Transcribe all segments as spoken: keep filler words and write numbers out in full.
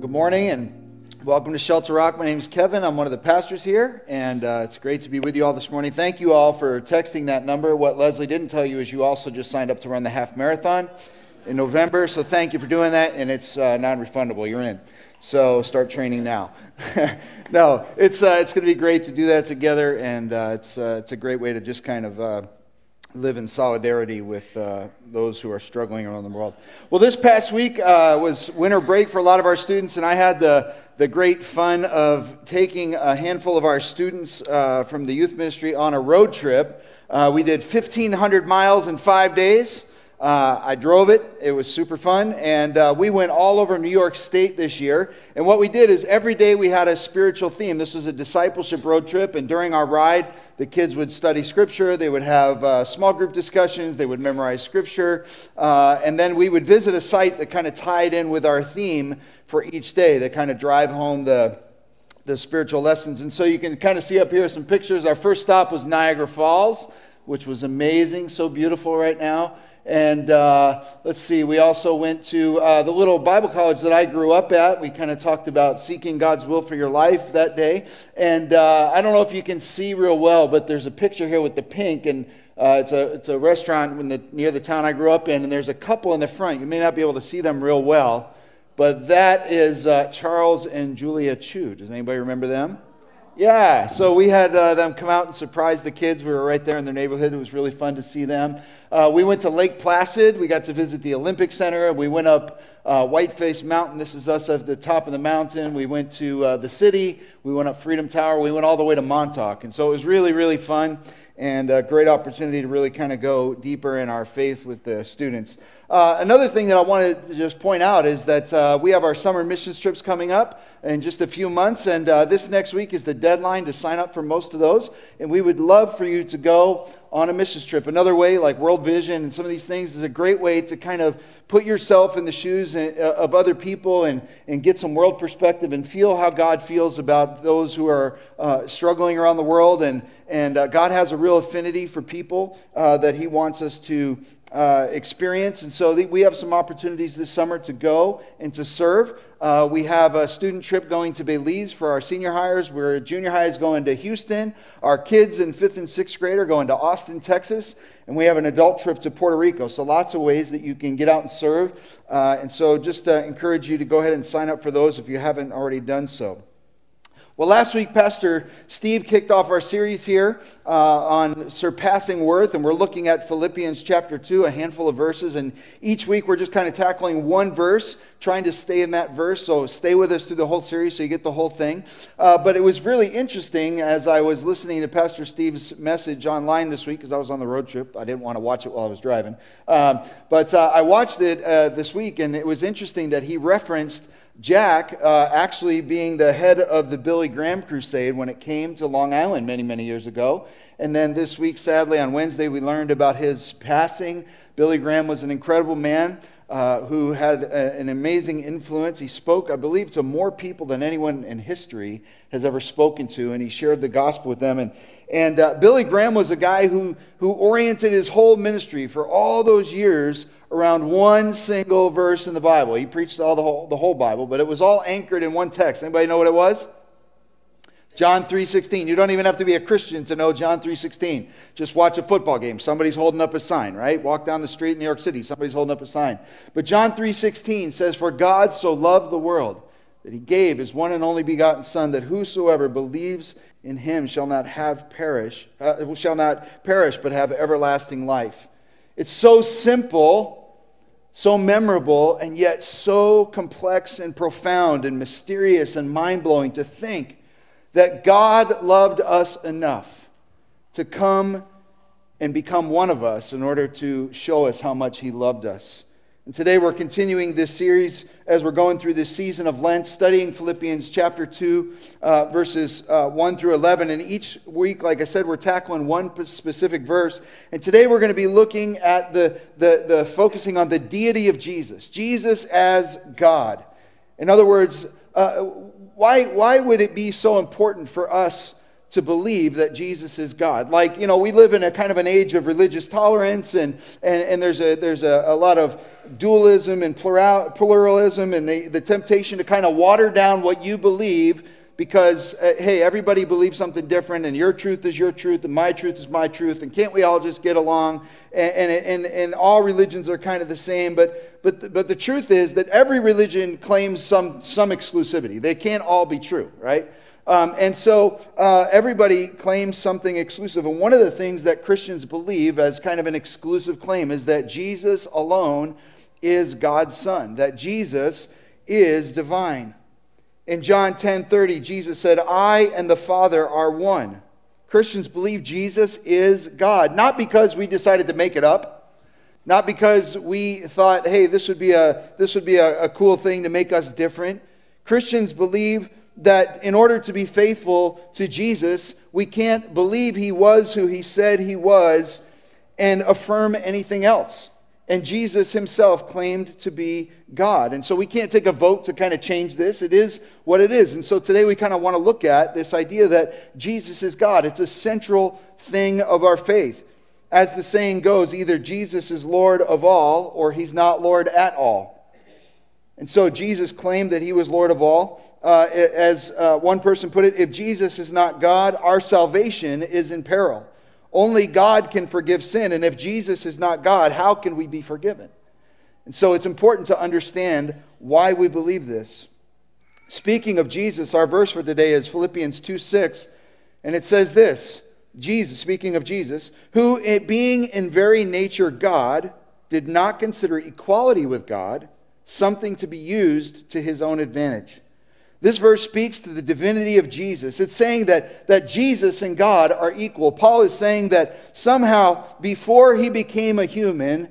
Good morning and welcome to Shelter Rock. My name is Kevin. I'm one of the pastors here, and uh, it's great to be with you all this morning. Thank you all for texting that number. What Leslie didn't tell you is you also just signed up to run the half marathon in November, so thank you for doing that, and it's uh, non-refundable. You're in. So start training now. no, it's uh, it's going to be great to do that together, and uh, it's uh, it's a great way to just kind of uh, live in solidarity with uh, those who are struggling around the world. Well, this past week uh, was winter break for a lot of our students, and I had the the great fun of taking a handful of our students uh, from the youth ministry on a road trip. Uh, we did fifteen hundred miles in five days. Uh, I drove it. It was super fun, and uh, we went all over New York State this year. And what we did is every day we had a spiritual theme. This was a discipleship road trip, and during our ride, the kids would study Scripture. They would have uh, small group discussions. They would memorize Scripture, uh, and then we would visit a site that kind of tied in with our theme for each day. That kind of drive home the the spiritual lessons. And so you can kind of see up here some pictures. Our first stop was Niagara Falls, which was amazing, so beautiful right now. And uh, let's see, we also went to uh, the little Bible college that I grew up at. We kind of talked about seeking God's will for your life that day. And uh, I don't know if you can see real well, but there's a picture here with the pink, and uh, it's a it's a restaurant in the, near the town I grew up in, and there's a couple in the front. You may not be able to see them real well, but that is uh, Charles and Julia Chu. Does anybody remember them? Yeah, so we had uh, them come out and surprise the kids. We were right there in their neighborhood. It was really fun to see them. Uh, we went to Lake Placid. We got to visit the Olympic Center. We went up uh, Whiteface Mountain. This is us at the top of the mountain. We went to uh, the city. We went up Freedom Tower. We went all the way to Montauk. And so it was really, really fun and a great opportunity to really kind of go deeper in our faith with the students. Uh, another thing that I wanted to just point out is that uh, we have our summer missions trips coming up in just a few months, and uh, this next week is the deadline to sign up for most of those, and we would love for you to go on a missions trip. Another way, like World Vision and some of these things, is a great way to kind of put yourself in the shoes of other people and, and get some world perspective and feel how God feels about those who are uh, struggling around the world, and, and uh, God has a real affinity for people uh, that He wants us to Uh, experience, and so th- we have some opportunities this summer to go and to serve. Uh, we have a student trip going to Belize for our senior hires. We're junior high is going to Houston. Our kids in fifth and sixth grade are going to Austin, Texas, and we have an adult trip to Puerto Rico. So lots of ways that you can get out and serve, uh, and so just uh, encourage you to go ahead and sign up for those if you haven't already done so. Well, last week, Pastor Steve kicked off our series here uh, on surpassing worth, and we're looking at Philippians chapter two, a handful of verses, and each week we're just kind of tackling one verse, trying to stay in that verse, so stay with us through the whole series so you get the whole thing. Uh, but it was really interesting as I was listening to Pastor Steve's message online this week, because I was on the road trip. I didn't want to watch it while I was driving. Um, but uh, I watched it uh, this week, and it was interesting that he referenced Jack uh, actually being the head of the Billy Graham Crusade when it came to Long Island many, many years ago. And then this week, sadly, on Wednesday, we learned about his passing. Billy Graham was an incredible man uh, who had a, an amazing influence. He spoke, I believe, to more people than anyone in history has ever spoken to, and he shared the gospel with them. And And uh, Billy Graham was a guy who, who oriented his whole ministry for all those years around one single verse in the Bible. He preached all the whole, the whole Bible, but it was all anchored in one text. Anybody know what it was? John three sixteen. You don't even have to be a Christian to know John three sixteen. Just watch a football game. Somebody's holding up a sign, right? Walk down the street in New York City. Somebody's holding up a sign. But John three sixteen says, "For God so loved the world that He gave His one and only begotten Son, that whosoever believes in Him shall not have perish, uh, shall not perish, but have everlasting life." It's so simple, so memorable, and yet so complex and profound and mysterious and mind-blowing to think that God loved us enough to come and become one of us in order to show us how much He loved us. And today we're continuing this series as we're going through this season of Lent, studying Philippians chapter two, uh, verses uh, one through eleven. And each week, like I said, we're tackling one specific verse. And today we're going to be looking at the, the, the focusing on the deity of Jesus. Jesus as God. In other words, uh, why, why would it be so important for us to believe that Jesus is God. Like, you know, we live in a kind of an age of religious tolerance, and, and, and there's a there's a, a lot of dualism and plural, pluralism, and the, the temptation to kind of water down what you believe because, uh, hey, everybody believes something different, and your truth is your truth, and my truth is my truth, and can't we all just get along? And, and, and, and all religions are kind of the same, but, but, the, but the truth is that every religion claims some, some exclusivity. They can't all be true, right? Um, and so uh, everybody claims something exclusive. And one of the things that Christians believe as kind of an exclusive claim is that Jesus alone is God's Son, that Jesus is divine. In John ten thirty, Jesus said, I and the Father are one. Christians believe Jesus is God, not because we decided to make it up, not because we thought, hey, this would be a, this would be a, a cool thing to make us different. Christians believe that in order to be faithful to Jesus, we can't believe he was who he said he was and affirm anything else. And Jesus himself claimed to be God. And so we can't take a vote to kind of change this. It is what it is. And so today we kind of want to look at this idea that Jesus is God. It's a central thing of our faith. As the saying goes, either Jesus is Lord of all or he's not Lord at all. And so Jesus claimed that he was Lord of all. Uh, as uh, one person put it, if Jesus is not God, our salvation is in peril. Only God can forgive sin, and if Jesus is not God, how can we be forgiven? And so it's important to understand why we believe this. Speaking of Jesus, our verse for today is Philippians two six, and it says this, Jesus, speaking of Jesus, who being in very nature God, did not consider equality with God something to be used to his own advantage. This verse speaks to the divinity of Jesus. It's saying that, that Jesus and God are equal. Paul is saying that somehow before he became a human,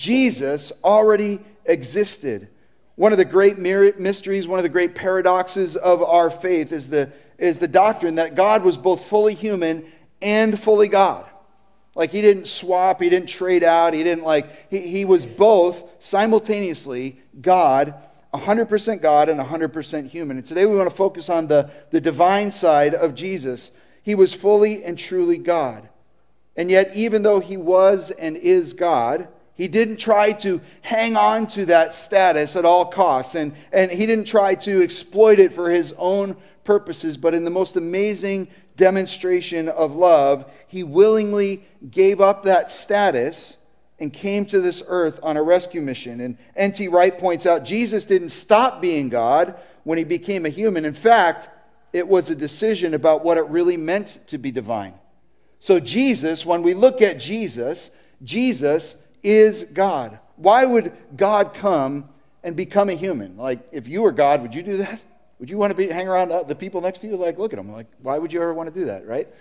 Jesus already existed. One of the great mysteries, one of the great paradoxes of our faith is the, is the doctrine that God was both fully human and fully God. Like he didn't swap, he didn't trade out, he didn't like, he, he was both simultaneously God, one hundred percent God and one hundred percent human. And today we want to focus on the, the divine side of Jesus. He was fully and truly God. And yet, even though he was and is God, he didn't try to hang on to that status at all costs. And, and he didn't try to exploit it for his own purposes. But in the most amazing demonstration of love, he willingly gave up that status and came to this earth on a rescue mission. And N T Wright points out, Jesus didn't stop being God when he became a human. In fact, it was a decision about what it really meant to be divine. So Jesus, when we look at Jesus, Jesus is God. Why would God come and become a human? Like, if you were God, would you do that? Would you want to be hang around the people next to you? Like, look at them. Like, why would you ever want to do that, right?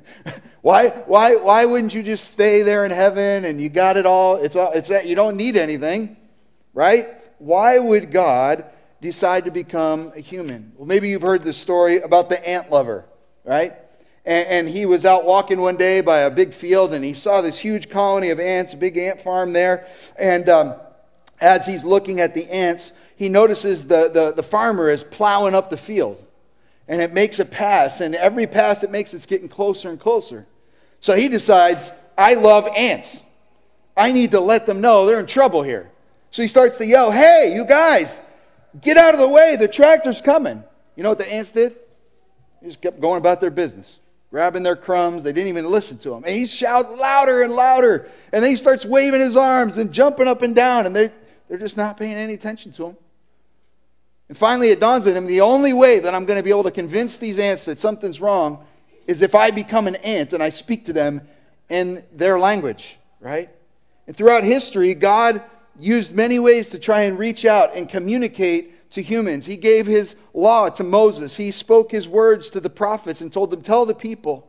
why, why, why wouldn't you just stay there in heaven and you got it all? It's all, it's you don't need anything, right? Why would God decide to become a human? Well, maybe you've heard the story about the ant lover, right? And, and he was out walking one day by a big field, and he saw this huge colony of ants, a big ant farm there. And um, as he's looking at the ants, he notices the, the, the farmer is plowing up the field. And it makes a pass. And every pass it makes, it's getting closer and closer. So he decides, I love ants. I need to let them know they're in trouble here. So he starts to yell, hey, you guys, get out of the way. The tractor's coming. You know what the ants did? They just kept going about their business, grabbing their crumbs. They didn't even listen to him. And he shouts louder and louder. And then he starts waving his arms and jumping up and down. And they're, they're just not paying any attention to him. And finally it dawns on him, the only way that I'm going to be able to convince these ants that something's wrong is if I become an ant and I speak to them in their language, right? And throughout history, God used many ways to try and reach out and communicate to humans. He gave his law to Moses. He spoke his words to the prophets and told them, tell the people.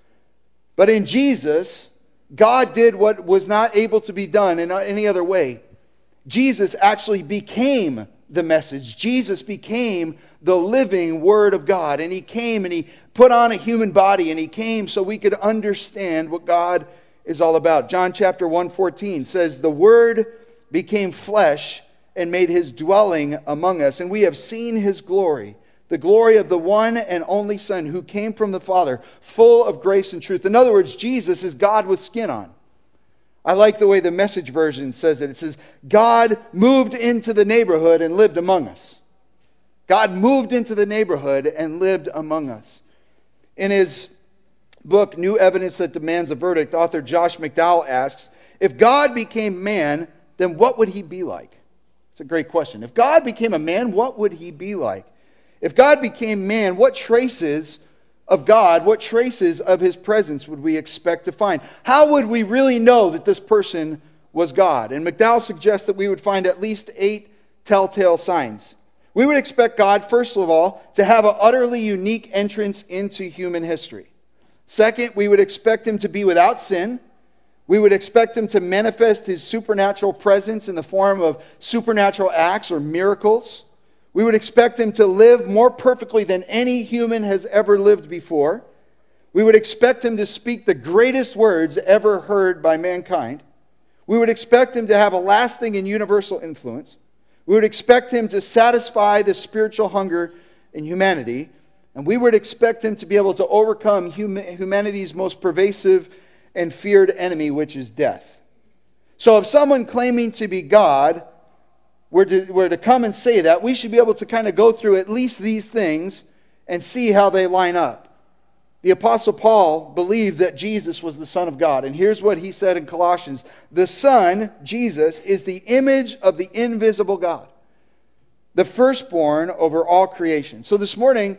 But in Jesus, God did what was not able to be done in any other way. Jesus actually became the message. Jesus became the living Word of God. And he came and he put on a human body. And he came so we could understand what God is all about. John chapter one fourteen says, the Word became flesh and made his dwelling among us. And we have seen his glory, the glory of the one and only Son who came from the Father, full of grace and truth. In other words, Jesus is God with skin on. I like the way the Message version says it. It says, God moved into the neighborhood and lived among us. God moved into the neighborhood and lived among us. In his book, New Evidence That Demands a Verdict, author Josh McDowell asks, if God became man, then what would he be like? It's a great question. If God became a man, what would he be like? If God became man, what traces of God, what traces of his presence would we expect to find? How would we really know that this person was God? And McDowell suggests that we would find at least eight telltale signs. We would expect God, first of all, to have an utterly unique entrance into human history. Second, we would expect him to be without sin. We would expect him to manifest his supernatural presence in the form of supernatural acts or miracles. We would expect him to live more perfectly than any human has ever lived before. We would expect him to speak the greatest words ever heard by mankind. We would expect him to have a lasting and universal influence. We would expect him to satisfy the spiritual hunger in humanity. And we would expect him to be able to overcome hum- humanity's most pervasive and feared enemy, which is death. So if someone claiming to be God were to, were to come and say that, we should be able to kind of go through at least these things and see how they line up. The Apostle Paul believed that Jesus was the Son of God. And here's what he said in Colossians. The Son, Jesus, is the image of the invisible God, the firstborn over all creation. So this morning,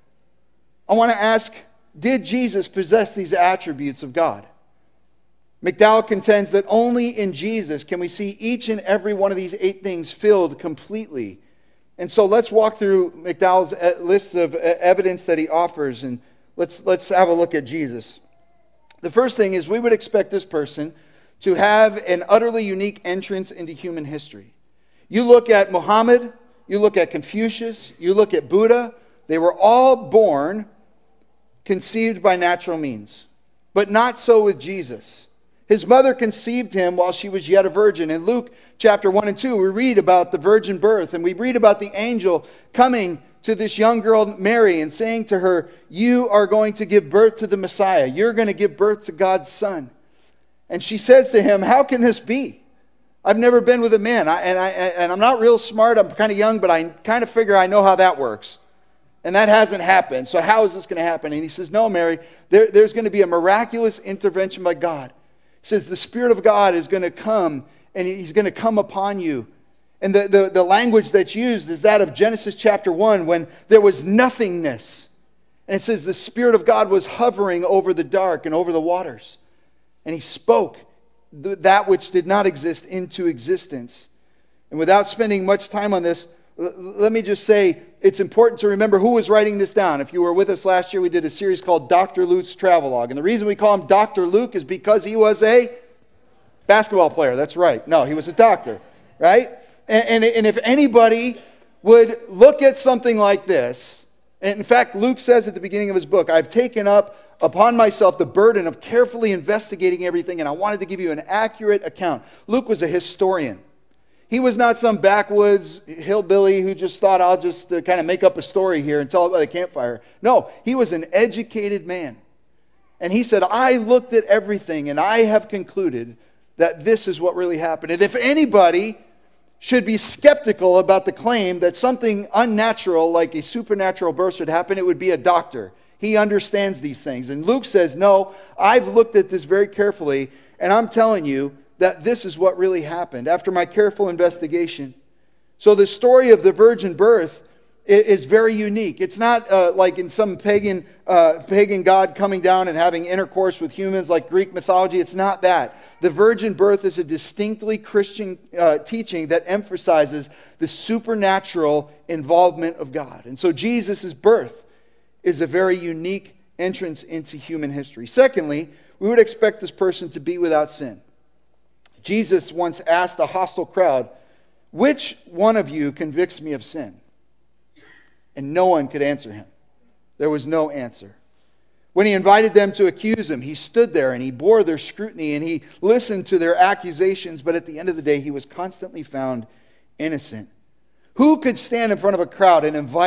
I want to ask, did Jesus possess these attributes of God? McDowell contends that only in Jesus can we see each and every one of these eight things filled completely. And so let's walk through McDowell's list of evidence that he offers, and let's, let's have a look at Jesus. The first thing is we would expect this person to have an utterly unique entrance into human history. You look at Muhammad, you look at Confucius, you look at Buddha, they were all born conceived by natural means, but not so with Jesus. His mother conceived him while she was yet a virgin. In Luke chapter one and two, we read about the virgin birth, and we read about the angel coming to this young girl, Mary, and saying to her, you are going to give birth to the Messiah. You're going to give birth to God's Son. And she says to him, how can this be? I've never been with a man, I, and, I, and I'm not real smart. I'm kind of young, but I kind of figure I know how that works. And that hasn't happened. So how is this going to happen? And he says, no, Mary, there, there's going to be a miraculous intervention by God. He says the Spirit of God is going to come, and he's going to come upon you. And the, the, the language that's used is that of Genesis chapter one, when there was nothingness. And it says the Spirit of God was hovering over the dark and over the waters. And he spoke th- that which did not exist into existence. And without spending much time on this, l- let me just say it's important to remember who was writing this down. If you were with us last year, we did a series called Doctor Luke's Travelogue. And the reason we call him Doctor Luke is because he was a basketball player. That's right. No, he was a doctor, right? And, and, and if anybody would look at something like this, and in fact, Luke says at the beginning of his book, I've taken up upon myself the burden of carefully investigating everything, and I wanted to give you an accurate account. Luke was a historian. He was not some backwoods hillbilly who just thought, I'll just uh, kind of make up a story here and tell it by the campfire. No, he was an educated man. And he said, I looked at everything and I have concluded that this is what really happened. And if anybody should be skeptical about the claim that something unnatural like a supernatural birth should happen, it would be a doctor. He understands these things. And Luke says, no, I've looked at this very carefully, and I'm telling you that this is what really happened after my careful investigation. So the story of the virgin birth is very unique. It's not uh, like in some pagan uh, pagan god coming down and having intercourse with humans like Greek mythology. It's not that. The virgin birth is a distinctly Christian uh, teaching that emphasizes the supernatural involvement of God. And so Jesus' birth is a very unique entrance into human history. Secondly, we would expect this person to be without sin. Jesus once asked a hostile crowd, which one of you convicts me of sin? And no one could answer him. There was no answer. When he invited them to accuse him, he stood there and he bore their scrutiny and he listened to their accusations, but at the end of the day, he was constantly found innocent. Who could stand in front of a crowd and invite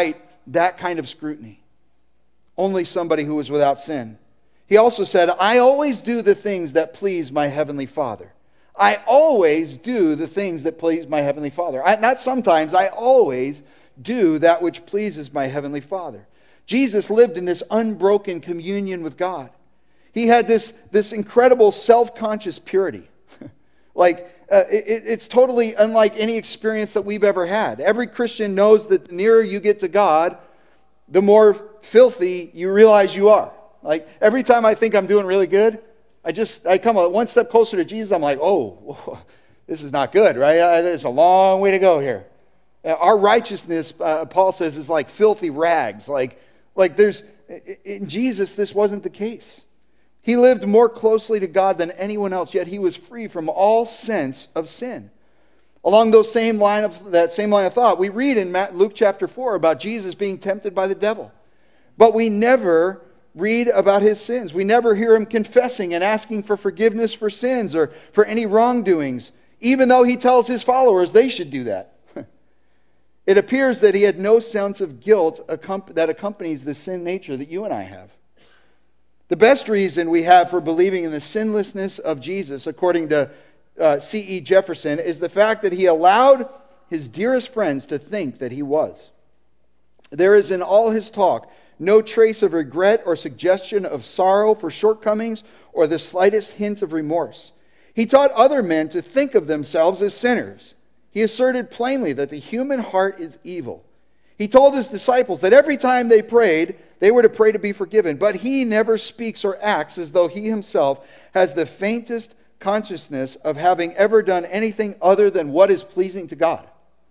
that kind of scrutiny. Only somebody who was without sin. He also said, I always do the things that please my heavenly Father. I always do the things that please my heavenly Father. I, not sometimes, I always do that which pleases my heavenly Father. Jesus lived in this unbroken communion with God. He had this, this incredible self-conscious purity. like, uh, it, it's totally unlike any experience that we've ever had. Every Christian knows that the nearer you get to God, the more filthy you realize you are. Like, every time I think I'm doing really good, I just, I come one step closer to Jesus, I'm like, oh, this is not good, right? There's a long way to go here. Our righteousness, uh, Paul says, is like filthy rags. Like, like there's, in Jesus, this wasn't the case. He lived more closely to God than anyone else, yet he was free from all sense of sin. Along those same line of, that same line of thought, we read in Luke chapter four about Jesus being tempted by the devil. But we never read about his sins. We never hear him confessing and asking for forgiveness for sins or for any wrongdoings, even though he tells his followers they should do that. It appears that he had no sense of guilt that accompanies the sin nature that you and I have. The best reason we have for believing in the sinlessness of Jesus, according to uh, C E Jefferson, is the fact that he allowed his dearest friends to think that he was. There is in all his talk no trace of regret or suggestion of sorrow for shortcomings or the slightest hint of remorse. He taught other men to think of themselves as sinners. He asserted plainly that the human heart is evil. He told his disciples that every time they prayed, they were to pray to be forgiven. But he never speaks or acts as though he himself has the faintest consciousness of having ever done anything other than what is pleasing to God.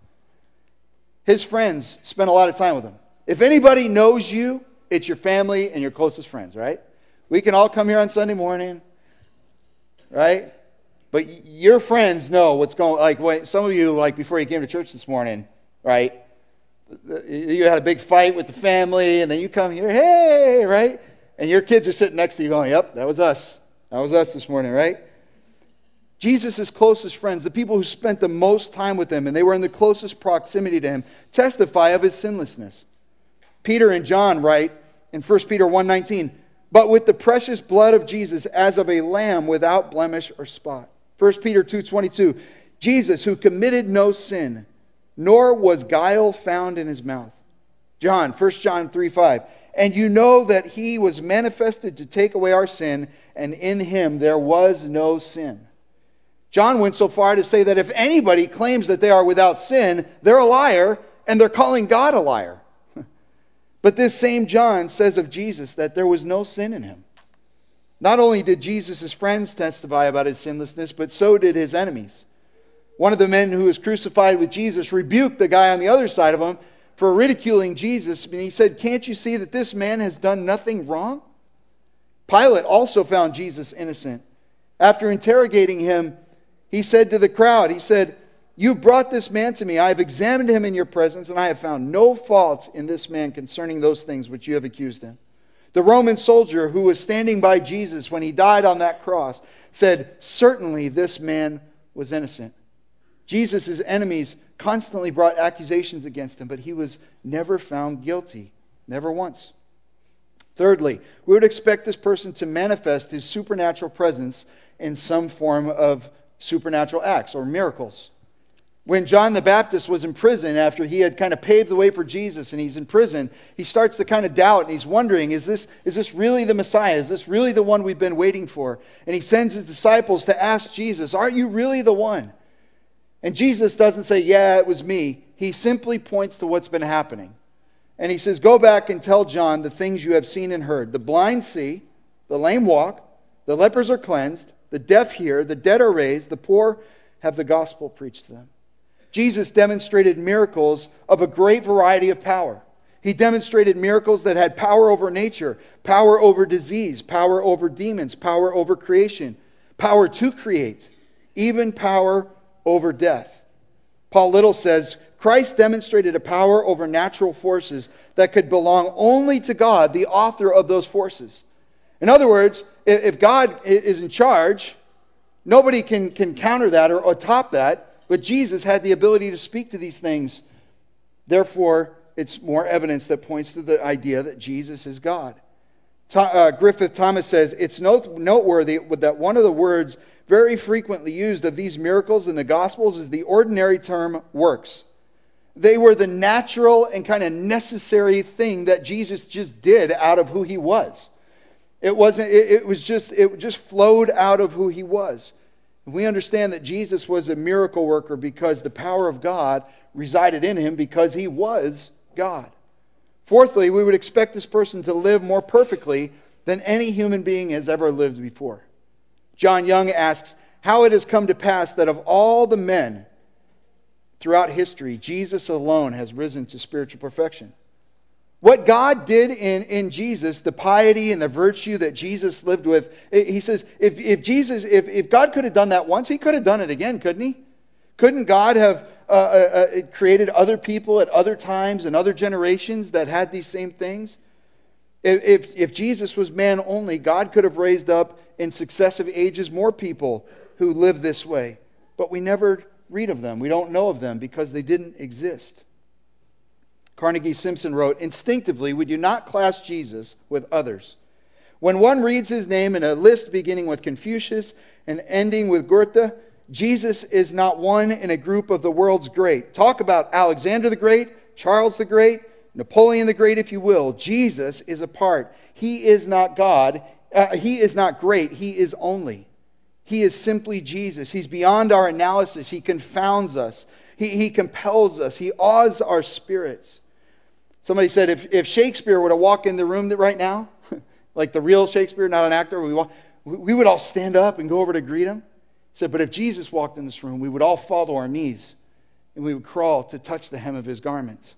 His friends spent a lot of time with him. If anybody knows you, it's your family and your closest friends, right? We can all come here on Sunday morning, right? But your friends know what's going on. Like when, some of you, like before you came to church this morning, right? You had a big fight with the family, and then you come here, hey, right? And your kids are sitting next to you going, yep, that was us. That was us this morning, right? Jesus' closest friends, the people who spent the most time with him, and they were in the closest proximity to him, testify of his sinlessness. Peter and John write in First Peter one nineteen, but with the precious blood of Jesus as of a lamb without blemish or spot. First Peter two twenty-two, Jesus who committed no sin, nor was guile found in his mouth. John, First John three five, and you know that he was manifested to take away our sin, and in him there was no sin. John went so far to say that if anybody claims that they are without sin, they're a liar, and they're calling God a liar. But this same John says of Jesus that there was no sin in him. Not only did Jesus' friends testify about his sinlessness, but so did his enemies. One of the men who was crucified with Jesus rebuked the guy on the other side of him for ridiculing Jesus. And he said, can't you see that this man has done nothing wrong? Pilate also found Jesus innocent. After interrogating him, he said to the crowd, he said, you brought this man to me. I have examined him in your presence, and I have found no fault in this man concerning those things which you have accused him. The Roman soldier who was standing by Jesus when he died on that cross said, certainly this man was innocent. Jesus' enemies constantly brought accusations against him, but he was never found guilty. Never once. Thirdly, we would expect this person to manifest his supernatural presence in some form of supernatural acts or miracles. When John the Baptist was in prison after he had kind of paved the way for Jesus and he's in prison, he starts to kind of doubt and he's wondering, is this, is this really the Messiah? Is this really the one we've been waiting for? And he sends his disciples to ask Jesus, aren't you really the one? And Jesus doesn't say, yeah, it was me. He simply points to what's been happening. And he says, go back and tell John the things you have seen and heard. The blind see, the lame walk, the lepers are cleansed, the deaf hear, the dead are raised, the poor have the gospel preached to them. Jesus demonstrated miracles of a great variety of power. He demonstrated miracles that had power over nature, power over disease, power over demons, power over creation, power to create, even power over death. Paul Little says, Christ demonstrated a power over natural forces that could belong only to God, the author of those forces. In other words, if God is in charge, nobody can, can counter that or, or top that. But Jesus had the ability to speak to these things. Therefore, it's more evidence that points to the idea that Jesus is God. Uh, Griffith Thomas says, it's note- noteworthy that one of the words very frequently used of these miracles in the Gospels is the ordinary term works. They were the natural and kind of necessary thing that Jesus just did out of who he was. It wasn't, it, it was just, it just flowed out of who he was. We understand that Jesus was a miracle worker because the power of God resided in him because he was God. Fourthly, we would expect this person to live more perfectly than any human being has ever lived before. John Young asks, how it has come to pass that of all the men throughout history, Jesus alone has risen to spiritual perfection. What God did in, in Jesus, the piety and the virtue that Jesus lived with, he says, if, if Jesus, if, if God could have done that once, he could have done it again, couldn't he? Couldn't God have uh, uh, created other people at other times and other generations that had these same things? If, if, if Jesus was man only, God could have raised up in successive ages more people who lived this way. But we never read of them. We don't know of them because they didn't exist. Carnegie Simpson wrote, instinctively, we do not class Jesus with others. When one reads his name in a list beginning with Confucius and ending with Goethe, Jesus is not one in a group of the world's great. Talk about Alexander the Great, Charles the Great, Napoleon the Great, if you will. Jesus is apart. He is not God. Uh, he is not great. He is only. He is simply Jesus. He's beyond our analysis. He confounds us. He, he compels us. He awes our spirits. Somebody said if, if Shakespeare were to walk in the room right now, like the real Shakespeare, not an actor, we, walk, we would all stand up and go over to greet him. He said, but if Jesus walked in this room, we would all fall to our knees and we would crawl to touch the hem of his garment.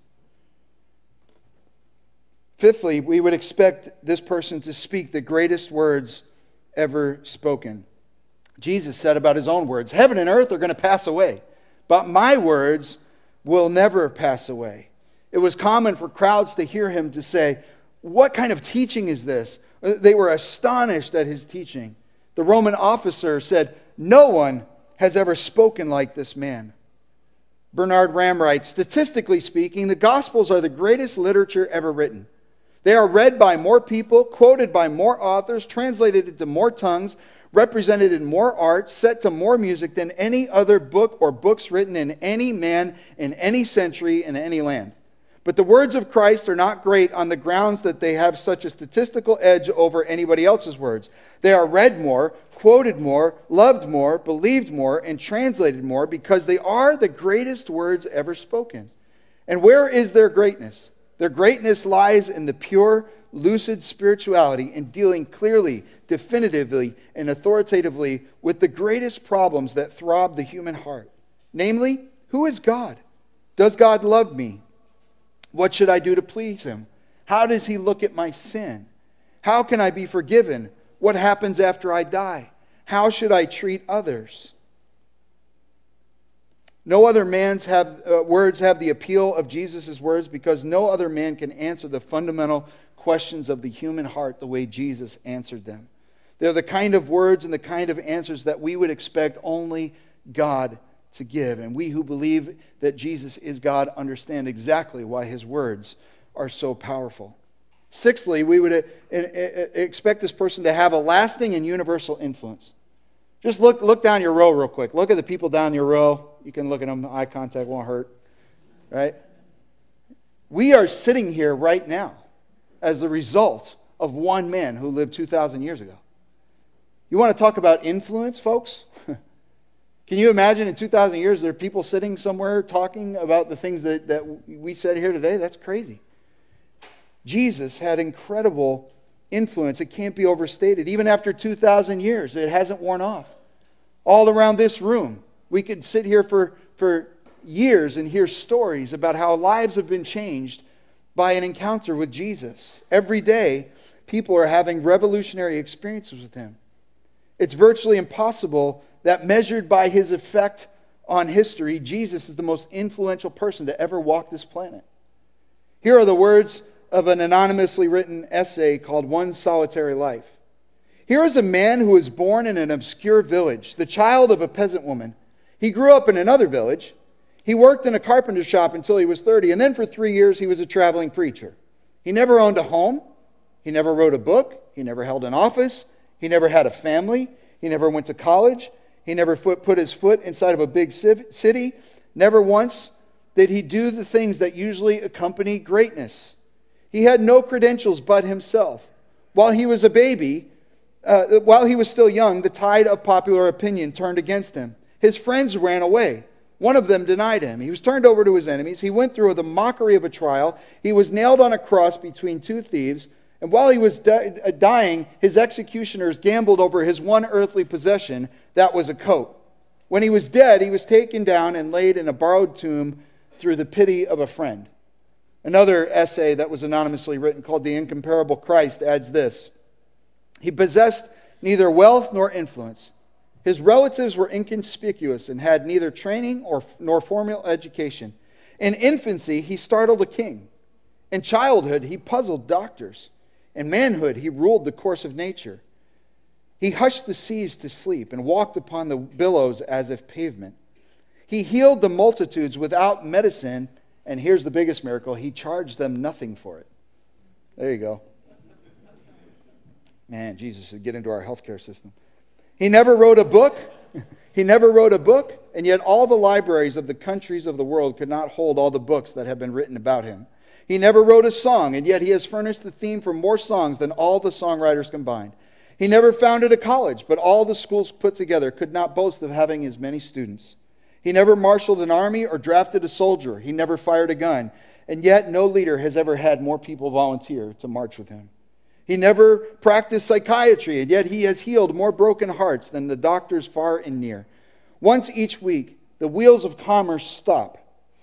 Fifthly, we would expect this person to speak the greatest words ever spoken. Jesus said about his own words, heaven and earth are going to pass away, but my words will never pass away. It was common for crowds to hear him to say, what kind of teaching is this? They were astonished at his teaching. The Roman officer said, no one has ever spoken like this man. Bernard Ram writes, statistically speaking, the Gospels are the greatest literature ever written. They are read by more people, quoted by more authors, translated into more tongues, represented in more art, set to more music than any other book or books written in any man in any century in any land. But the words of Christ are not great on the grounds that they have such a statistical edge over anybody else's words. They are read more, quoted more, loved more, believed more, and translated more because they are the greatest words ever spoken. And where is their greatness? Their greatness lies in the pure, lucid spirituality in dealing clearly, definitively, and authoritatively with the greatest problems that throb the human heart. Namely, who is God? Does God love me? What should I do to please him? How does he look at my sin? How can I be forgiven? What happens after I die? How should I treat others? No other man's have, uh, words have the appeal of Jesus' words because no other man can answer the fundamental questions of the human heart the way Jesus answered them. They're the kind of words and the kind of answers that we would expect only God to give. And we who believe that Jesus is God understand exactly why his words are so powerful. Sixthly, we would expect this person to have a lasting and universal influence. Just look, look down your row real quick. Look at the people down your row. You can look at them. Eye contact won't hurt. Right? We are sitting here right now as the result of one man who lived two thousand years ago. You want to talk about influence, folks? Can you imagine in two thousand years there are people sitting somewhere talking about the things that, that we said here today? That's crazy. Jesus had incredible influence. It can't be overstated. Even after two thousand years, it hasn't worn off. All around this room, we could sit here for, for years and hear stories about how lives have been changed by an encounter with Jesus. Every day, people are having revolutionary experiences with him. It's virtually impossible that measured by his effect on history, Jesus is the most influential person to ever walk this planet. Here are the words of an anonymously written essay called One Solitary Life. Here is a man who was born in an obscure village, the child of a peasant woman. He grew up in another village. He worked in a carpenter shop until he was thirty, and then for three years he was a traveling preacher. He never owned a home. He never wrote a book. He never held an office. He never had a family. He never went to college. He never put his foot inside of a big city. Never once did he do the things that usually accompany greatness. He had no credentials but himself. While he was a baby, uh, while he was still young, the tide of popular opinion turned against him. His friends ran away. One of them denied him. He was turned over to his enemies. He went through the mockery of a trial. He was nailed on a cross between two thieves. And while he was di- dying, his executioners gambled over his one earthly possession, that was a coat. When he was dead, he was taken down and laid in a borrowed tomb through the pity of a friend. Another essay that was anonymously written called The Incomparable Christ adds this. He possessed neither wealth nor influence. His relatives were inconspicuous and had neither training or, nor formal education. In infancy, he startled a king. In childhood, he puzzled doctors. In manhood, he ruled the course of nature. He hushed the seas to sleep and walked upon the billows as if pavement. He healed the multitudes without medicine, and here's the biggest miracle, he charged them nothing for it. There you go. Man, Jesus should get into our healthcare system. He never wrote a book. He never wrote a book, and yet all the libraries of the countries of the world could not hold all the books that have been written about him. He never wrote a song, and yet he has furnished the theme for more songs than all the songwriters combined. He never founded a college, but all the schools put together could not boast of having as many students. He never marshaled an army or drafted a soldier. He never fired a gun, and yet no leader has ever had more people volunteer to march with him. He never practiced psychiatry, and yet he has healed more broken hearts than the doctors far and near. Once each week, the wheels of commerce stop,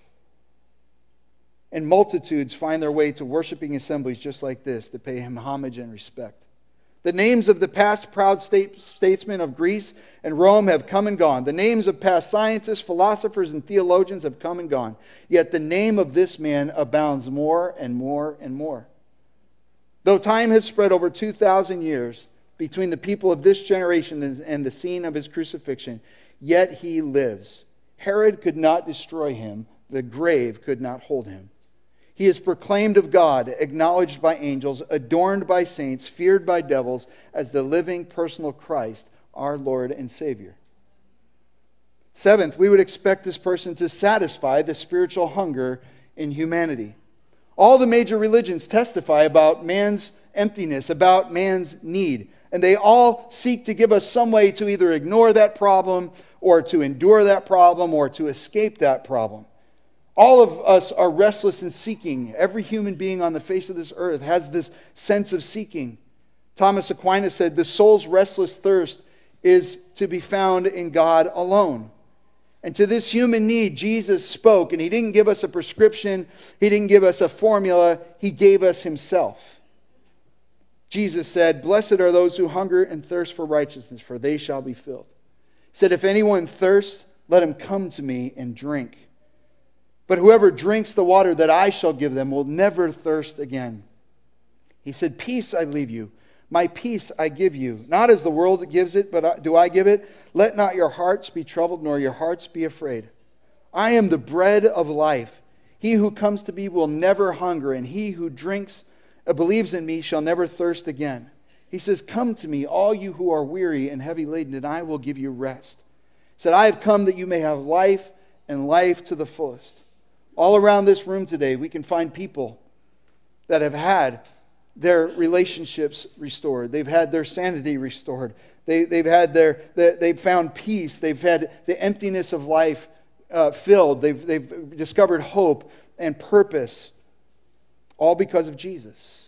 and multitudes find their way to worshiping assemblies just like this to pay him homage and respect. The names of the past proud state, statesmen of Greece and Rome have come and gone. The names of past scientists, philosophers, and theologians have come and gone. Yet the name of this man abounds more and more and more. Though time has spread over two thousand years between the people of this generation and the scene of his crucifixion, yet he lives. Herod could not destroy him. The grave could not hold him. He is proclaimed of God, acknowledged by angels, adorned by saints, feared by devils, as the living personal Christ, our Lord and Savior. Seventh, we would expect this person to satisfy the spiritual hunger in humanity. All the major religions testify about man's emptiness, about man's need. And they all seek to give us some way to either ignore that problem or to endure that problem or to escape that problem. All of us are restless and seeking. Every human being on the face of this earth has this sense of seeking. Thomas Aquinas said, the soul's restless thirst is to be found in God alone. And to this human need, Jesus spoke, and he didn't give us a prescription. He didn't give us a formula. He gave us himself. Jesus said, blessed are those who hunger and thirst for righteousness, for they shall be filled. He said, if anyone thirsts, let him come to me and drink. But whoever drinks the water that I shall give them will never thirst again. He said, peace I leave you. My peace I give you. Not as the world gives it, but do I give it. Let not your hearts be troubled, nor your hearts be afraid. I am the bread of life. He who comes to me will never hunger, and he who drinks, uh, believes in me shall never thirst again. He says, come to me, all you who are weary and heavy laden, and I will give you rest. He said, I have come that you may have life, and life to the fullest. All around this room today, we can find people that have had their relationships restored. They've had their sanity restored. They, they've had their, they, they've found peace. They've had the emptiness of life uh, filled. They've, they've discovered hope and purpose, all because of Jesus.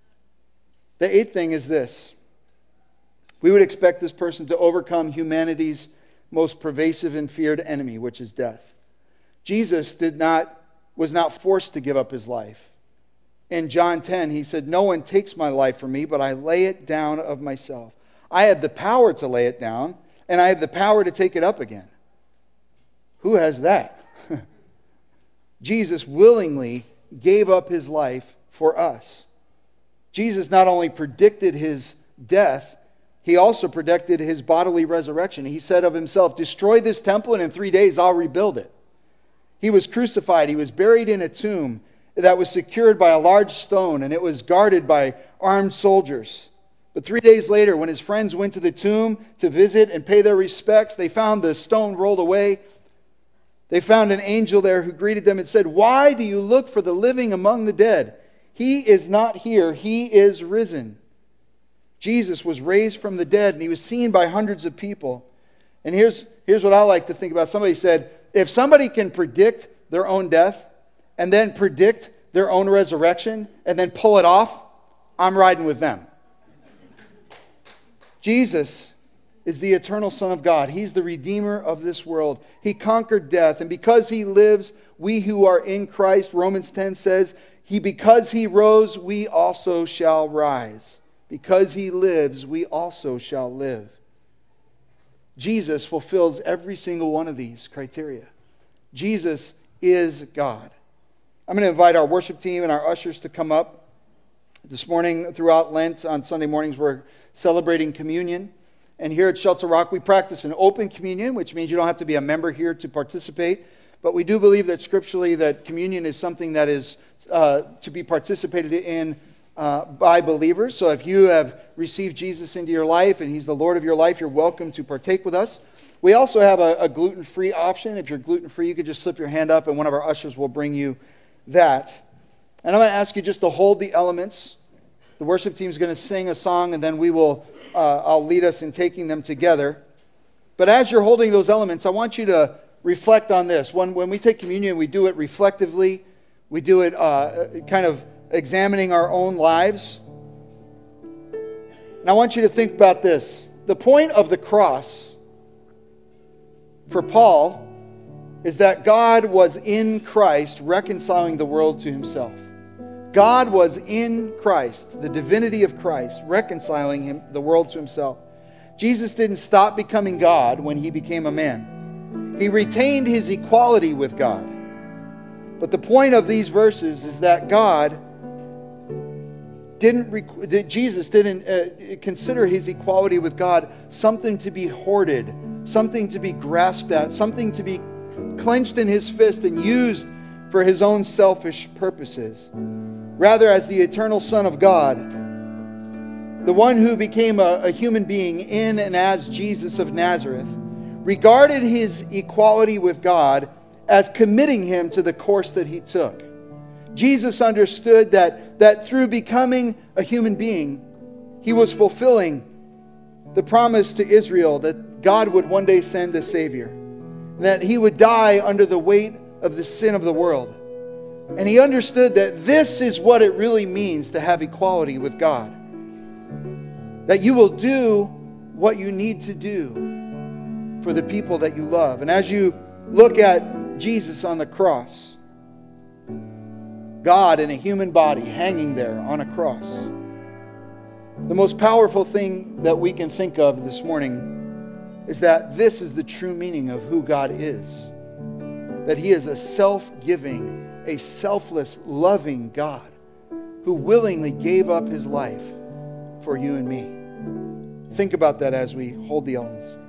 The eighth thing is this. We would expect this person to overcome humanity's most pervasive and feared enemy, which is death. Jesus did not, was not forced to give up his life. In John ten, he said, no one takes my life from me, but I lay it down of myself. I have the power to lay it down, and I have the power to take it up again. Who has that? Jesus willingly gave up his life for us. Jesus not only predicted his death, he also predicted his bodily resurrection. He said of himself, destroy this temple, and in three days I'll rebuild it. He was crucified. He was buried in a tomb that was secured by a large stone, and it was guarded by armed soldiers. But three days later, when his friends went to the tomb to visit and pay their respects, they found the stone rolled away. They found an angel there who greeted them and said, "Why do you look for the living among the dead? He is not here. He is risen." Jesus was raised from the dead, and he was seen by hundreds of people. And here's, here's what I like to think about. Somebody said, if somebody can predict their own death and then predict their own resurrection and then pull it off, I'm riding with them. Jesus is the eternal Son of God. He's the Redeemer of this world. He conquered death, and because he lives, we who are in Christ, Romans ten says, he because he rose, we also shall rise. Because he lives, we also shall live. Jesus fulfills every single one of these criteria. Jesus is God. I'm going to invite our worship team and our ushers to come up. This morning, throughout Lent, on Sunday mornings, we're celebrating communion. And here at Shelter Rock, we practice an open communion, which means you don't have to be a member here to participate. But we do believe that scripturally that communion is something that is uh, to be participated in uh, by believers. So if you have received Jesus into your life and he's the Lord of your life, you're welcome to partake with us. We also have a, a gluten-free option. If you're gluten-free, you can just slip your hand up and one of our ushers will bring you that. And I'm going to ask you just to hold the elements. The worship team is going to sing a song, and then we will, uh, I'll lead us in taking them together. But as you're holding those elements, I want you to reflect on this. When, when we take communion, we do it reflectively. We do it uh, kind of examining our own lives. And I want you to think about this. The point of the cross for Paul is that God was in Christ reconciling the world to himself. God was in Christ, the divinity of Christ, reconciling him, the world to himself. Jesus didn't stop becoming God when he became a man. He retained his equality with God. But the point of these verses is that God didn't, that Jesus didn't uh, consider his equality with God something to be hoarded, something to be grasped at, something to be clenched in his fist and used for his own selfish purposes. Rather, as the eternal Son of God, the one who became a, a human being in and as Jesus of Nazareth, regarded his equality with God as committing him to the course that he took. Jesus understood that, that through becoming a human being, he was fulfilling the promise to Israel that God would one day send a Savior, that he would die under the weight of the sin of the world. And he understood that this is what it really means to have equality with God. That you will do what you need to do for the people that you love. And as you look at Jesus on the cross, God in a human body hanging there on a cross, the most powerful thing that we can think of this morning is that this is the true meaning of who God is. That he is a self-giving, a selfless, loving God who willingly gave up his life for you and me. Think about that as we hold the elements.